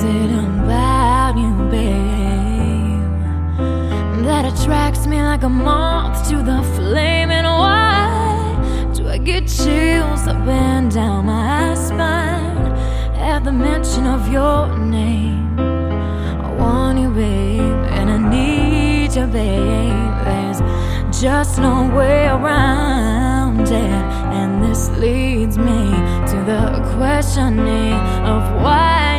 it about you, babe, that attracts me like a moth to the flame? And why do I get chills up and down my spine at the mention of your name? I want you, babe, and I need you, babe. There's just no way around it, and this leads me to the questioning of why